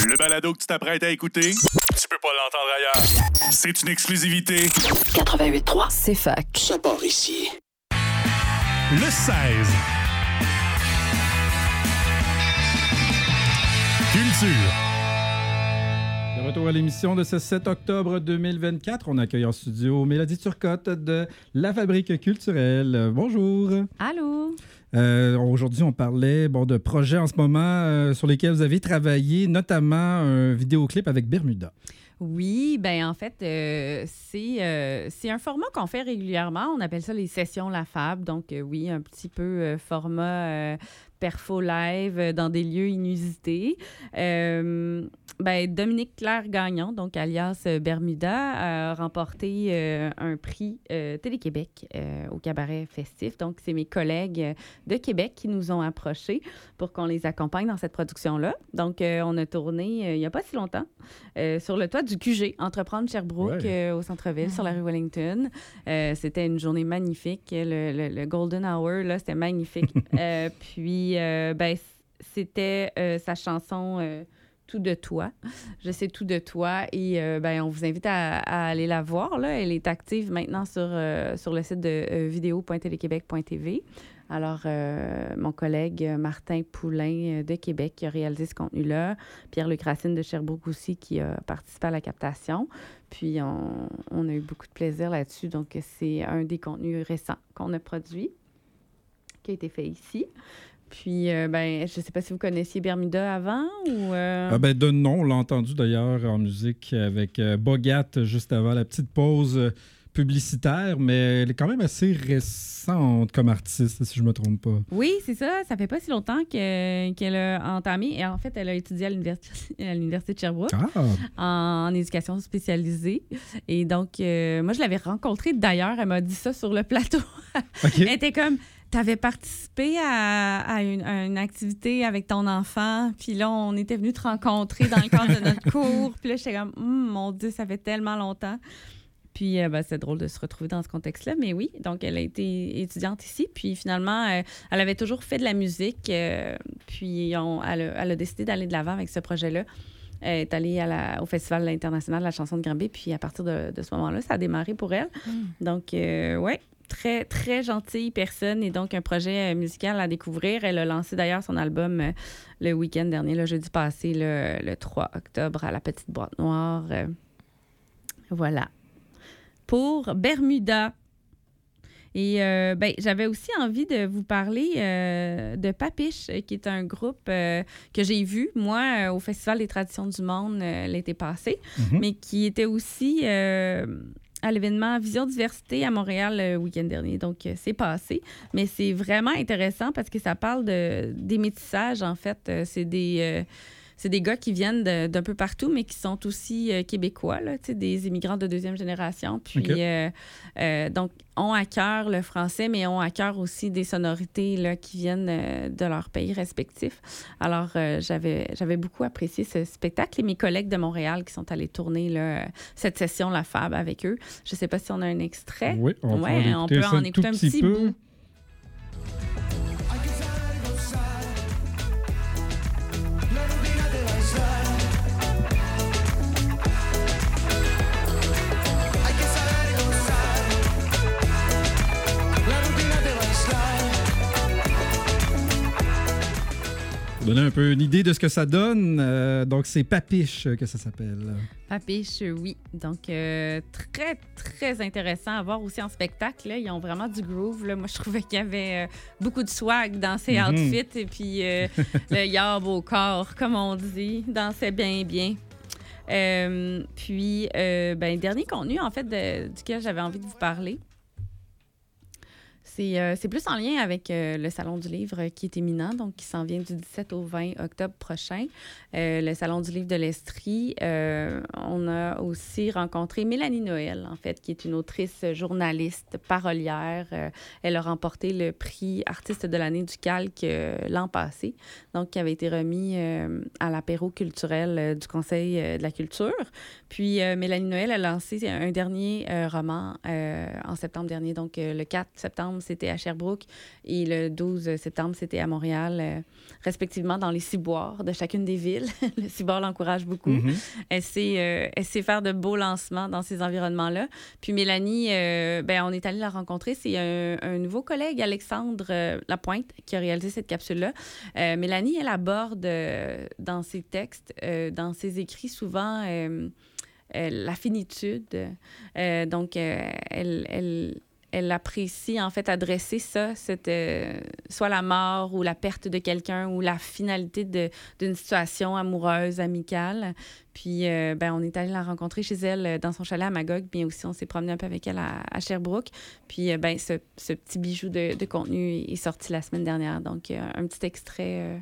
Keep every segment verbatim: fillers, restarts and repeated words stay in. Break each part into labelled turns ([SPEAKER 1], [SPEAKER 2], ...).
[SPEAKER 1] Le balado que tu t'apprêtes à écouter, tu peux pas l'entendre ailleurs. C'est une exclusivité.
[SPEAKER 2] quatre-vingt-huit trois,
[SPEAKER 3] c'est fac.
[SPEAKER 2] Ça part ici.
[SPEAKER 1] Le seize. Culture.
[SPEAKER 4] De retour à l'émission de ce sept octobre deux mille vingt-quatre, on accueille en studio Mélodie Turcotte de La Fabrique culturelle. Bonjour.
[SPEAKER 5] Allô.
[SPEAKER 4] Euh, aujourd'hui, on parlait bon, de projets en ce moment euh, sur lesquels vous avez travaillé, notamment un vidéoclip avec Bermuda.
[SPEAKER 5] Oui, ben en fait, euh, c'est, euh, c'est un format qu'on fait régulièrement. On appelle ça les sessions La Fab. Donc, euh, oui, un petit peu euh, format euh, perfo live euh, dans des lieux inusités. Euh, ben, Dominique Claire Gagnon, donc alias Bermuda, a remporté euh, un prix euh, Télé-Québec euh, au cabaret festif. Donc, c'est mes collègues de Québec qui nous ont approchés pour qu'on les accompagne dans cette production-là. Donc, euh, on a tourné euh, il n'y a pas si longtemps euh, sur le toit du Q G, Entreprendre Sherbrooke, ouais. euh, au centre-ville, mmh. sur la rue Wellington. Euh, c'était une journée magnifique. Le, le, le Golden Hour, là, c'était magnifique. euh, puis, euh, ben, c'était euh, sa chanson euh, Tout de toi. Je sais tout de toi. Et euh, ben, on vous invite à, à aller la voir. Là. Elle est active maintenant sur, euh, sur le site de euh, vidéo point téléquébec point t v. Alors, euh, mon collègue Martin Poulain de Québec qui a réalisé ce contenu-là, Pierre-Luc Racine de Sherbrooke aussi qui a participé à la captation. Puis, on, on a eu beaucoup de plaisir là-dessus. Donc, c'est un des contenus récents qu'on a produit, qui a été fait ici. Puis, euh, ben, je ne sais pas si vous connaissiez Bermuda avant ou... Euh...
[SPEAKER 4] Ah ben, de nom, on l'a entendu d'ailleurs en musique avec euh, Bogat juste avant la petite pause euh, publicitaire, mais elle est quand même assez récente comme artiste, si je ne me trompe pas.
[SPEAKER 5] Oui, c'est ça. Ça fait pas si longtemps que, qu'elle a entamé. Et en fait, elle a étudié à l'université, à l'université de Sherbrooke
[SPEAKER 4] ah.
[SPEAKER 5] en, en éducation spécialisée. Et donc, euh, moi, je l'avais rencontrée. D'ailleurs, elle m'a dit ça sur le plateau.
[SPEAKER 4] Okay.
[SPEAKER 5] Elle était comme... T'avais participé à, à, une, à une activité avec ton enfant, puis là, on était venus te rencontrer dans le cadre de notre cours. Puis là, j'étais comme, hm, mon Dieu, ça fait tellement longtemps. Puis, euh, ben, c'est drôle de se retrouver dans ce contexte-là. Mais oui, donc, elle a été étudiante ici. Puis, finalement, euh, elle avait toujours fait de la musique. Euh, puis, on, elle, a, elle a décidé d'aller de l'avant avec ce projet-là. Elle est allée à la, au Festival international de la chanson de Granby. Puis, à partir de, de ce moment-là, ça a démarré pour elle. Mm. Donc, euh, ouais. Très, très gentille personne et donc un projet musical à découvrir. Elle a lancé d'ailleurs son album euh, le week-end dernier, le jeudi passé, le, le trois octobre, à la Petite Boîte Noire. Euh, voilà. Pour Bermuda. Et euh, ben, j'avais aussi envie de vous parler euh, de Papiche, qui est un groupe euh, que j'ai vu, moi, euh, au Festival des traditions du monde euh, l'été passé, mm-hmm. mais qui était aussi... Euh, à l'événement Vision Diversité à Montréal le week-end dernier. Donc, euh, c'est passé. Mais c'est vraiment intéressant parce que ça parle de, des métissages, en fait. Euh, c'est des... Euh, C'est des gars qui viennent de, d'un peu partout, mais qui sont aussi euh, québécois, là, des immigrants de deuxième génération. Puis, okay. euh, euh, donc, ont à cœur le français, mais ont à cœur aussi des sonorités là, qui viennent euh, de leur pays respectif. Alors, euh, j'avais, j'avais beaucoup apprécié ce spectacle et mes collègues de Montréal qui sont allés tourner là, cette session La Fab avec eux. Je ne sais pas si on a un extrait.
[SPEAKER 4] Oui, on,
[SPEAKER 5] ouais, on peut en écouter un petit, petit bout.
[SPEAKER 4] Donner un peu une idée de ce que ça donne. Euh, donc, c'est Papiche que ça s'appelle.
[SPEAKER 5] Papiche, oui. Donc, euh, très, très intéressant à voir aussi en spectacle. Là. Ils ont vraiment du groove. Là. Moi, je trouvais qu'il y avait euh, beaucoup de swag dans ces mm-hmm. outfits. Et puis, euh, le yarb au corps, comme on dit, dansait bien, bien. Euh, puis, euh, ben, dernier contenu, en fait, de, duquel j'avais envie de vous parler. C'est, euh, c'est plus en lien avec euh, le Salon du livre qui est imminent, donc qui s'en vient du dix-sept au vingt octobre prochain. Euh, le Salon du livre de l'Estrie. Euh, on a aussi rencontré Mélanie Noël, en fait, qui est une autrice, journaliste, parolière. Euh, elle a remporté le prix artiste de l'année du Calque euh, l'an passé, donc qui avait été remis euh, à l'apéro culturel euh, du Conseil euh, de la culture. Puis euh, Mélanie Noël a lancé un dernier euh, roman euh, en septembre dernier, donc euh, le quatre septembre septembre, c'était à Sherbrooke et le douze septembre, c'était à Montréal, euh, respectivement dans les ciboires de chacune des villes. Le cibord l'encourage beaucoup. Mm-hmm. Elle sait, euh, elle sait faire de beaux lancements dans ces environnements-là. Puis Mélanie, euh, ben, on est allé la rencontrer. C'est un, un nouveau collègue, Alexandre euh, Lapointe, qui a réalisé cette capsule-là. Euh, Mélanie, elle aborde euh, dans ses textes, euh, dans ses écrits, souvent euh, euh, la finitude. Euh, donc, euh, elle, elle, elle apprécie, en fait, adresser ça, cette, euh, soit la mort ou la perte de quelqu'un ou la finalité de, d'une situation amoureuse, amicale. Puis, euh, ben, on est allé la rencontrer chez elle dans son chalet à Magog, mais aussi on s'est promené un peu avec elle à, à Sherbrooke. Puis, euh, ben, ce, ce petit bijou de, de contenu est sorti la semaine dernière. Donc, euh, un petit extrait... Euh...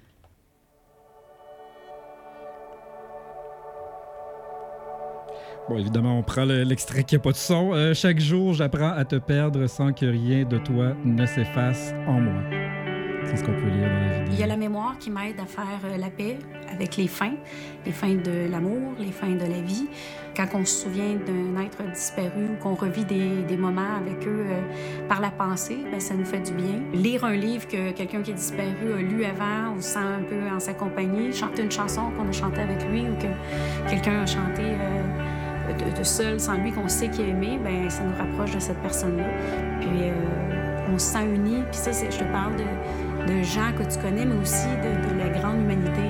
[SPEAKER 4] Bon, évidemment, on prend le, l'extrait qui n'a pas de son. Euh, chaque jour, j'apprends à te perdre sans que rien de toi ne s'efface en moi. C'est ce qu'on peut lire dans la vidéo.
[SPEAKER 3] Il y a la mémoire qui m'aide à faire euh, la paix avec les fins, les fins de l'amour, les fins de la vie. Quand on se souvient d'un être disparu ou qu'on revit des, des moments avec eux euh, par la pensée, bien, ça nous fait du bien. Lire un livre que quelqu'un qui est disparu a lu avant ou sent un peu en sa compagnie, chanter une chanson qu'on a chantée avec lui ou que quelqu'un a chanté euh, de, de seul, sans lui, qu'on sait qu'il a aimé, bien, ça nous rapproche de cette personne-là. Puis euh, on se sent unis. Puis ça, c'est, je te parle de, de gens que tu connais, mais aussi de, de la grande humanité.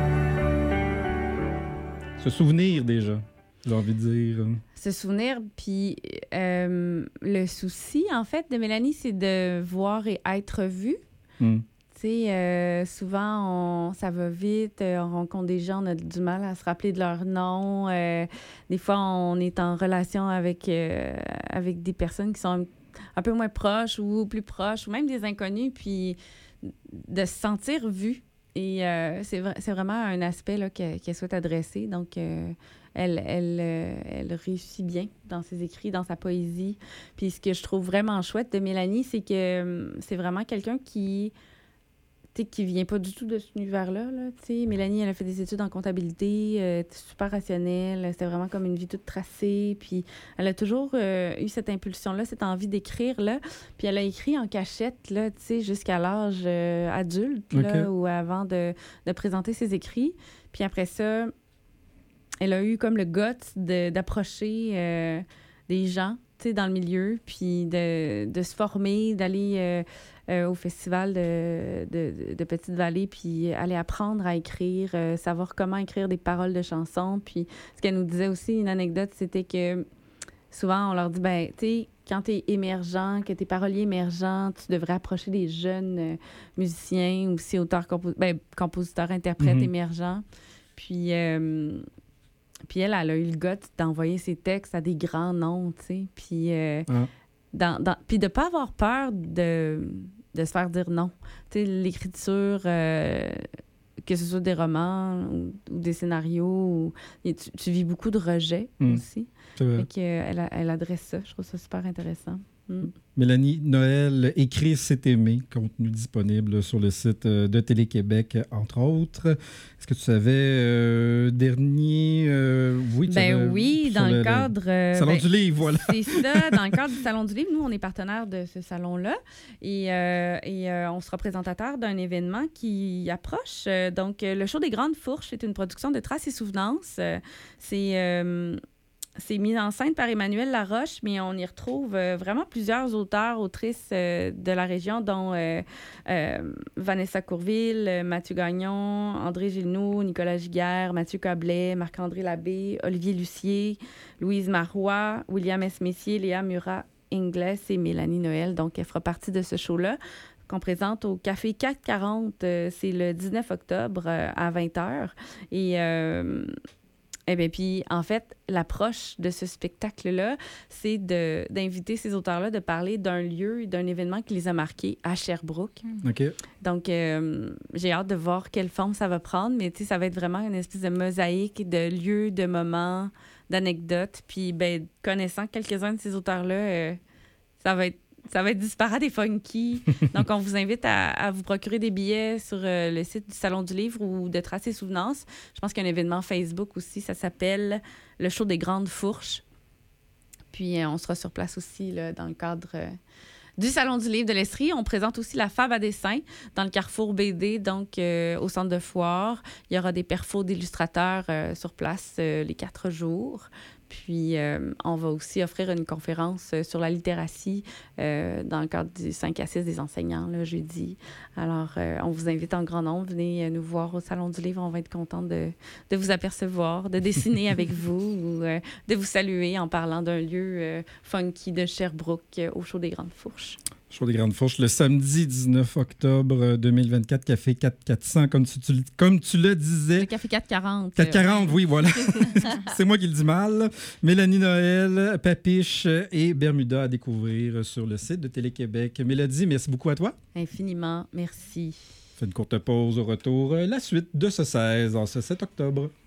[SPEAKER 4] Se souvenir déjà, j'ai envie de dire.
[SPEAKER 5] Se souvenir, puis euh, le souci, en fait, de Mélanie, c'est de voir et être vue. Mm. Tu sais, euh, souvent, on, ça va vite, on rencontre des gens, on a du mal à se rappeler de leur nom. Euh, des fois, on est en relation avec, euh, avec des personnes qui sont un, un peu moins proches ou plus proches, ou même des inconnus, puis de se sentir vue. Et euh, c'est, v- c'est vraiment un aspect là, qu'elle, qu'elle souhaite adresser. Donc, euh, elle, elle, euh, elle réussit bien dans ses écrits, dans sa poésie. Puis ce que je trouve vraiment chouette de Mélanie, c'est que euh, c'est vraiment quelqu'un qui... qui vient pas du tout de cet univers-là. Là, Mélanie, elle a fait des études en comptabilité, euh, super rationnelle, c'était vraiment comme une vie toute tracée, puis elle a toujours euh, eu cette impulsion-là, cette envie d'écrire, là, puis elle a écrit en cachette, là, jusqu'à l'âge euh, adulte, là, okay. ou avant de, de présenter ses écrits. Puis après ça, elle a eu comme le guts de, d'approcher euh, des gens, dans le milieu, puis de, de se former, d'aller euh, euh, au festival de, de, de Petite-Vallée, puis aller apprendre à écrire, euh, savoir comment écrire des paroles de chansons. Puis ce qu'elle nous disait aussi, une anecdote, c'était que souvent, on leur dit, ben, tu sais, quand tu es émergent, que tu es parolier émergent, tu devrais approcher des jeunes euh, musiciens, aussi auteurs, compos- ben, compositeurs, interprètes mm-hmm. émergents. Puis... Euh, Puis elle, elle a eu le goût d'envoyer ses textes à des grands noms, tu sais. Puis, euh, ah. dans, dans, puis de ne pas avoir peur de, de se faire dire non. Tu sais, l'écriture, euh, que ce soit des romans ou, ou des scénarios, ou, tu, tu vis beaucoup de rejet mmh. aussi.
[SPEAKER 4] C'est vrai.
[SPEAKER 5] Fait qu'elle elle adresse ça. Je trouve ça super intéressant. Mm.
[SPEAKER 4] Mélanie Noël, Écrire, c'est aimer, contenu disponible sur le site de Télé-Québec, entre autres. Est-ce que tu savais, euh, dernier... Euh, oui, tu
[SPEAKER 5] ben
[SPEAKER 4] savais,
[SPEAKER 5] oui, dans le, le cadre... Euh,
[SPEAKER 4] Salon
[SPEAKER 5] ben,
[SPEAKER 4] du Livre, voilà.
[SPEAKER 5] C'est ça, dans le cadre du Salon du Livre. Nous, on est partenaire de ce salon-là et, euh, et euh, on sera présentateur d'un événement qui approche. Euh, donc, le show des Grandes Fourches est une production de Traces et Souvenances. Euh, c'est... Euh, C'est mis en scène par Emmanuel Laroche, mais on y retrouve euh, vraiment plusieurs auteurs, autrices euh, de la région, dont euh, euh, Vanessa Courville, Mathieu Gagnon, André Gilnoux, Nicolas Giguère, Mathieu Cablet, Marc-André Labbé, Olivier Lucier, Louise Marois, William S. Messier, Léa Murat-Ingles et Mélanie Noël. Donc, elle fera partie de ce show-là qu'on présente au Café quatre cent quarante. Euh, c'est le dix-neuf octobre euh, à vingt heures. Et... Euh, Eh bien, puis, en fait, l'approche de ce spectacle-là, c'est de, d'inviter ces auteurs-là de parler d'un lieu, d'un événement qui les a marqués à Sherbrooke.
[SPEAKER 4] OK.
[SPEAKER 5] Donc, euh, j'ai hâte de voir quelle forme ça va prendre, mais tu sais, ça va être vraiment une espèce de mosaïque de lieux, de moments, d'anecdotes. Puis, ben, connaissant quelques-uns de ces auteurs-là, euh, ça va être Ça va être disparate et funky. Donc, on vous invite à, à vous procurer des billets sur euh, le site du Salon du Livre ou de Traces et Souvenances. Je pense qu'il y a un événement Facebook aussi. Ça s'appelle le show des Grandes Fourches. Puis, euh, on sera sur place aussi là, dans le cadre euh, du Salon du livre de l'Estrie, on présente aussi la Fab à dessin dans le Carrefour B D, donc euh, au centre de foire. Il y aura des perfos d'illustrateurs euh, sur place euh, les quatre jours. Puis, euh, on va aussi offrir une conférence sur la littératie euh, dans le cadre du cinq à six des enseignants, là, jeudi. Alors, euh, on vous invite en grand nombre. Venez nous voir au Salon du livre. On va être content de, de vous apercevoir, de dessiner avec vous ou euh, de vous saluer en parlant d'un lieu euh, funky de Sherbrooke euh, au Show des Grandes Fourches.
[SPEAKER 4] Show des Grandes Fourches, le samedi dix-neuf octobre deux mille vingt-quatre, Café quatre mille quatre cents, comme tu, tu, comme tu le disais.
[SPEAKER 5] Le Café quatre cent quarante.
[SPEAKER 4] quatre cent quarante, euh, oui, voilà. C'est moi qui le dis mal. Mélanie Noël, Papiche et Bermuda à découvrir sur le site de Télé-Québec. Mélodie, merci beaucoup à toi.
[SPEAKER 5] Infiniment, merci.
[SPEAKER 4] Fait une courte pause au retour. La suite de ce seize en ce sept octobre.